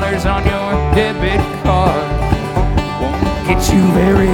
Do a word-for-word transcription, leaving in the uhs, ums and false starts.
dollars on your debit card won't get you very